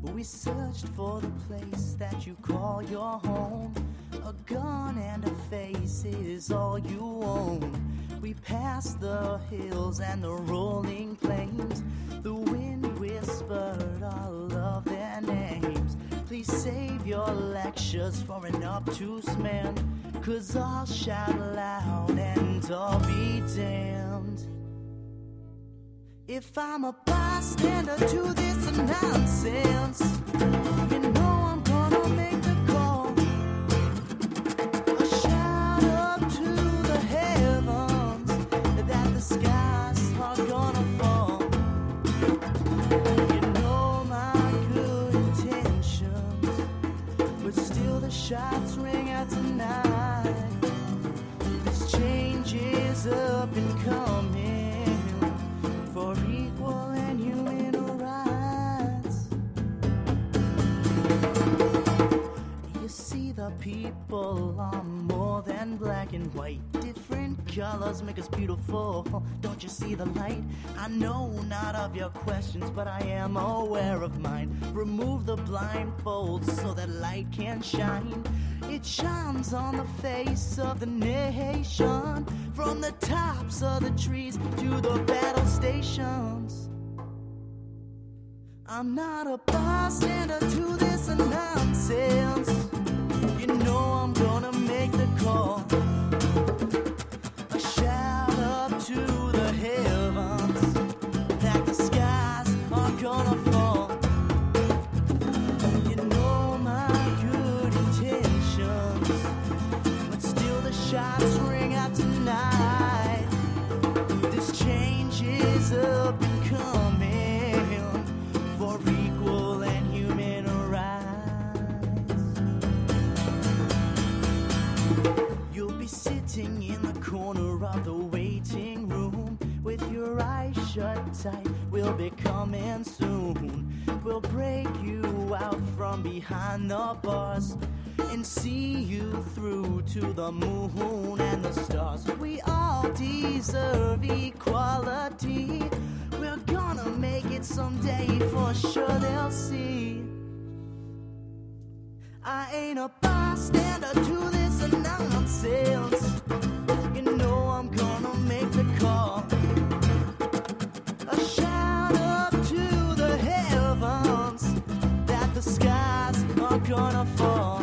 We searched for the place that you call your home. A gun and a face is all you own. We passed the hills and the rolling plains. The wind whispered all of their names. Please save your lectures for an obtuse man, 'cause I'll shout loud and I'll be damned if I'm a bystander to this nonsense. You know I'm gonna make the call. A shout up to the heavens that the skies are gonna fall. You know my good intentions, but still the shots ring out tonight. This change is up and coming for equal and human rights. You see, the people are more than black and white. Different colors make us beautiful. Don't you see the light? I know not of your questions, but I am aware of mine. Remove the blindfold so that light can shine. It shines on the face of the nation, from the tops of the trees to the battle stations. I'm not a bystander to this nonsense. You know I'm gonna make the call. A shout up to the heavens that the skies are gonna fall. You know my good intentions, but still the shots ring out tonight. This change is up and coming for equal and human rights. You'll be sitting in the corner of the waiting room with your eyes shut tight. We'll be coming soon. We'll break you out from behind the bars and see you through to the moon and the stars. We all deserve equality. We're gonna make it someday, for sure they'll see. I ain't a bystander to this nonsense. You know I'm gonna make the call. A shout up to the heavens that the skies are gonna fall.